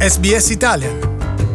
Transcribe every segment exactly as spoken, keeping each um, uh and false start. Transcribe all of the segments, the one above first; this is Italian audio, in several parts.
S B S Italian.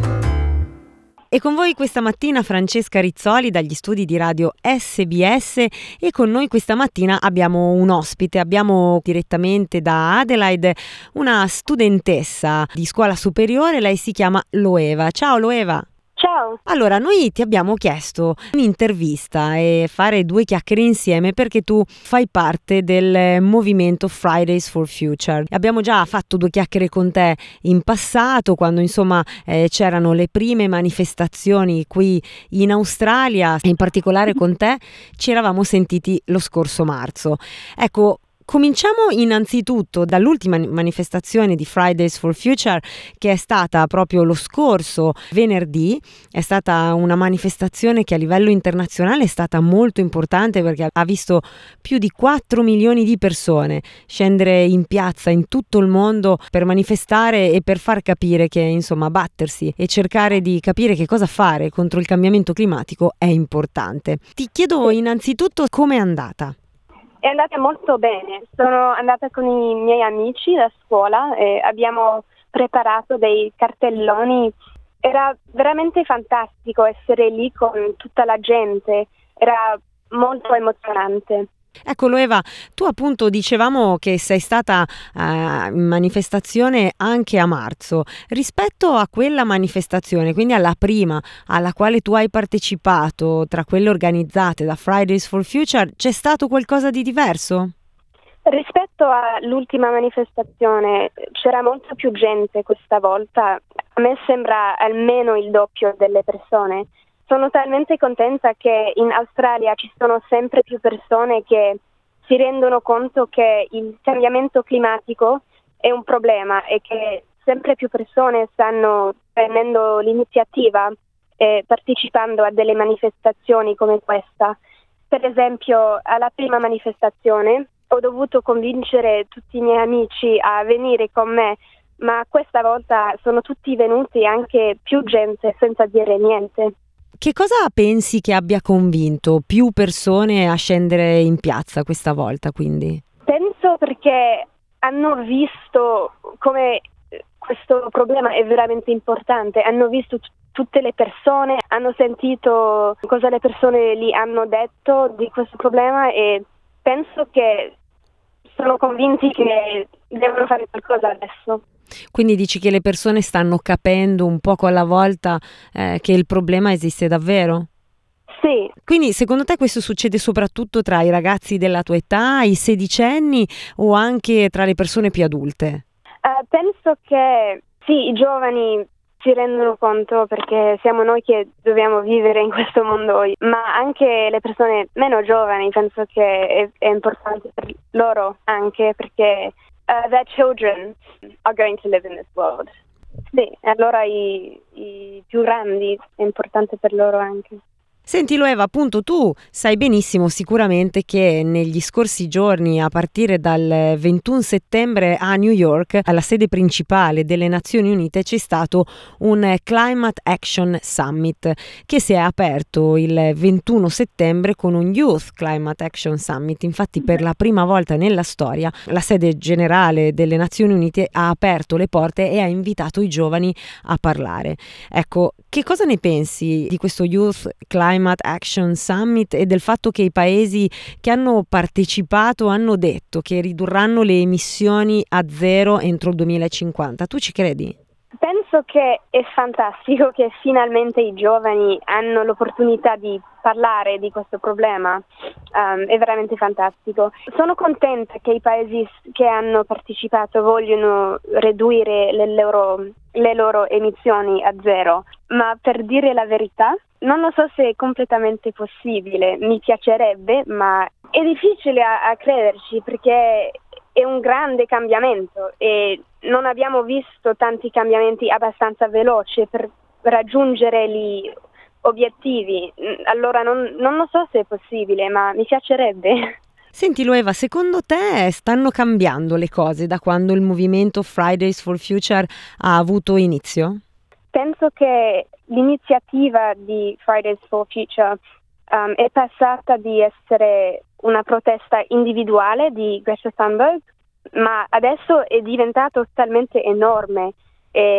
E con voi questa mattina Francesca Rizzoli dagli studi di radio S B S, e con noi questa mattina abbiamo un ospite, abbiamo direttamente da Adelaide una studentessa di scuola superiore, lei si chiama Loeva. Ciao Loeva! Ciao! Allora, noi ti abbiamo chiesto un'intervista e fare due chiacchiere insieme perché tu fai parte del movimento Fridays for Future. Abbiamo già fatto due chiacchiere con te in passato, quando insomma eh, c'erano le prime manifestazioni qui in Australia, e in particolare con te ci eravamo sentiti lo scorso marzo. Ecco, cominciamo innanzitutto dall'ultima manifestazione di Fridays for Future, che è stata proprio lo scorso venerdì. È stata una manifestazione che a livello internazionale è stata molto importante, perché ha visto più di quattro milioni di persone scendere in piazza in tutto il mondo per manifestare e per far capire che insomma battersi e cercare di capire che cosa fare contro il cambiamento climatico è importante. Ti chiedo innanzitutto com'è andata. È andata molto bene, sono andata con i miei amici da scuola e abbiamo preparato dei cartelloni. Era veramente fantastico essere lì con tutta la gente, era molto emozionante. Ecco Loeva, tu appunto dicevamo che sei stata eh, in manifestazione anche a marzo. Rispetto a quella manifestazione, quindi alla prima alla quale tu hai partecipato, tra quelle organizzate da Fridays for Future, c'è stato qualcosa di diverso? Rispetto all'ultima manifestazione c'era molta più gente questa volta, a me sembra almeno il doppio delle persone. Sono talmente contenta che in Australia ci sono sempre più persone che si rendono conto che il cambiamento climatico è un problema e che sempre più persone stanno prendendo l'iniziativa e partecipando a delle manifestazioni come questa. Per esempio, alla prima manifestazione ho dovuto convincere tutti i miei amici a venire con me, ma questa volta sono tutti venuti, anche più gente, senza dire niente. Che cosa pensi che abbia convinto più persone a scendere in piazza questa volta, quindi? Penso perché hanno visto come questo problema è veramente importante, hanno visto t- tutte le persone, hanno sentito cosa le persone lì hanno detto di questo problema e penso che sono convinti che devono fare qualcosa adesso. Quindi dici che le persone stanno capendo un poco alla volta eh, che il problema esiste davvero? Sì. Quindi secondo te questo succede soprattutto tra i ragazzi della tua età, i sedicenni, o anche tra le persone più adulte? Uh, penso che sì, i giovani si rendono conto perché siamo noi che dobbiamo vivere in questo mondo, ma anche le persone meno giovani penso che è, è importante per loro, anche perché Uh, their children are going to live in this world. Sì, allora i, i più grandi è importante per loro anche. Senti Loeva, appunto tu sai benissimo sicuramente che negli scorsi giorni, a partire dal ventuno settembre a New York, alla sede principale delle Nazioni Unite, c'è stato un Climate Action Summit che si è aperto il ventuno settembre con un Youth Climate Action Summit. Infatti per la prima volta nella storia la sede generale delle Nazioni Unite ha aperto le porte e ha invitato i giovani a parlare. Ecco, che cosa ne pensi di questo Youth Climate Climate Action Summit e del fatto che i paesi che hanno partecipato hanno detto che ridurranno le emissioni a zero entro il duemilacinquanta? Tu ci credi? Penso che è fantastico che finalmente i giovani hanno l'opportunità di parlare di questo problema, um, è veramente fantastico. Sono contenta che i paesi che hanno partecipato vogliono ridurre le loro, le loro emissioni a zero, ma per dire la verità non lo so se è completamente possibile, mi piacerebbe, ma è difficile a, a crederci perché è un grande cambiamento e non abbiamo visto tanti cambiamenti abbastanza veloci per raggiungere gli obiettivi. Allora non, non lo so se è possibile, ma mi piacerebbe. Senti Loeva, secondo te stanno cambiando le cose da quando il movimento Fridays for Future ha avuto inizio? Penso che l'iniziativa di Fridays for Future um, è passata di essere una protesta individuale di Greta Thunberg, ma adesso è diventato talmente enorme e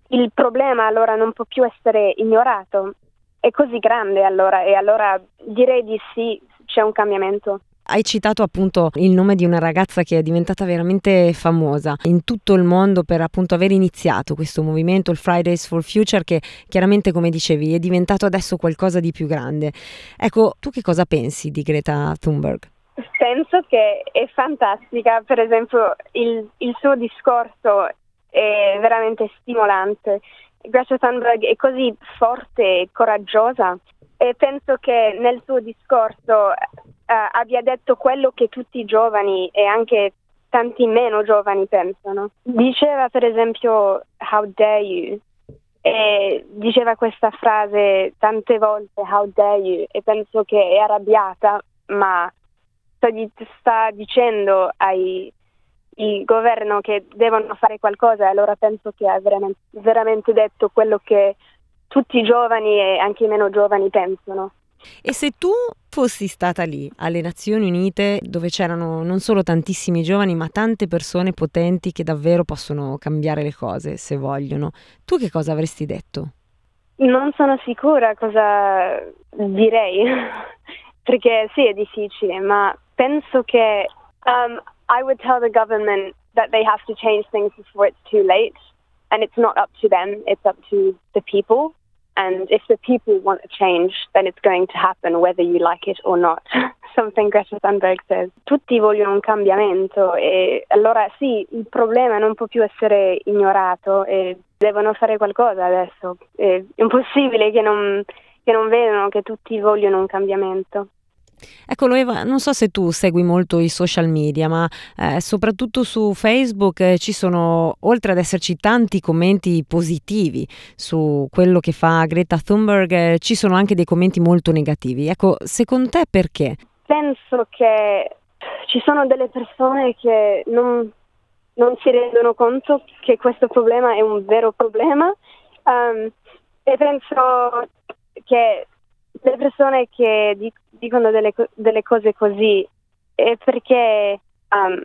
il problema allora non può più essere ignorato, è così grande allora, e allora direi di sì, c'è un cambiamento. Hai citato appunto il nome di una ragazza che è diventata veramente famosa in tutto il mondo per appunto aver iniziato questo movimento, il Fridays for Future, che chiaramente, come dicevi, è diventato adesso qualcosa di più grande. Ecco, tu che cosa pensi di Greta Thunberg? Penso che è fantastica, per esempio il, il suo discorso è veramente stimolante. Greta Thunberg è così forte e coraggiosa e penso che nel suo discorso Uh, abbia detto quello che tutti i giovani e anche tanti meno giovani pensano. Diceva per esempio "how dare you" e diceva questa frase tante volte, "how dare you", e penso che è arrabbiata, ma sta, sta dicendo ai il governo che devono fare qualcosa, e allora penso che ha veramente, veramente detto quello che tutti i giovani e anche i meno giovani pensano. E se tu fossi stata lì alle Nazioni Unite, dove c'erano non solo tantissimi giovani ma tante persone potenti che davvero possono cambiare le cose se vogliono, tu che cosa avresti detto? Non sono sicura cosa direi, perché sì, è difficile, ma penso che um, I would tell the government that they have to change things before it's too late, and it's not up to them, it's up to the people. And if the people want a change, then it's going to happen whether you like it or not. Something Greta Thunberg says. Tutti vogliono un cambiamento e allora sì, il problema non può più essere ignorato e devono fare qualcosa adesso. È impossibile che non, che non vedano che tutti vogliono un cambiamento. Ecco Loeva, non so se tu segui molto i social media, ma eh, soprattutto su Facebook eh, ci sono, oltre ad esserci tanti commenti positivi su quello che fa Greta Thunberg, eh, ci sono anche dei commenti molto negativi. Ecco, secondo te perché? Penso che ci sono delle persone che non, non si rendono conto che questo problema è un vero problema, um, e penso che le persone che dicono delle, delle cose così è perché um,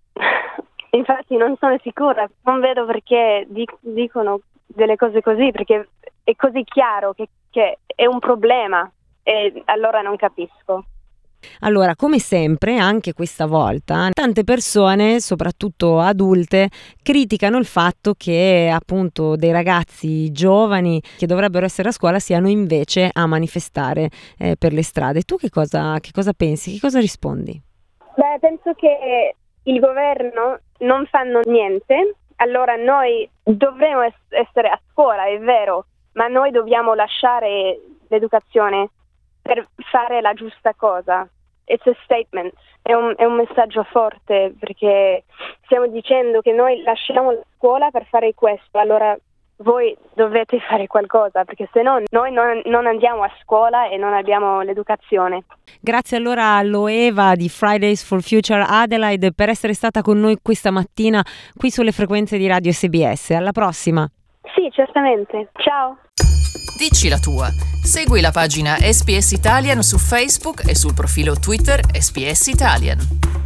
infatti non sono sicura, non vedo perché dic- dicono delle cose così, perché è così chiaro che, che è un problema e allora non capisco. Allora, come sempre, anche questa volta, tante persone, soprattutto adulte, criticano il fatto che appunto dei ragazzi giovani che dovrebbero essere a scuola siano invece a manifestare eh, per le strade. Tu che cosa, che cosa pensi? Che cosa rispondi? Beh, penso che il governo non fanno niente, allora noi dovremmo es- essere a scuola, è vero, ma noi dobbiamo lasciare l'educazione per fare la giusta cosa. It's a statement, è un, è un messaggio forte, perché stiamo dicendo che noi lasciamo la scuola per fare questo, allora voi dovete fare qualcosa, perché se no noi non, non andiamo a scuola e non abbiamo l'educazione. Grazie allora a Loeva di Fridays for Future Adelaide per essere stata con noi questa mattina qui sulle frequenze di Radio S B S. Alla prossima. Sì, certamente. Ciao. Dici la tua. Segui la pagina S B S Italian su Facebook e sul profilo Twitter S B S Italian.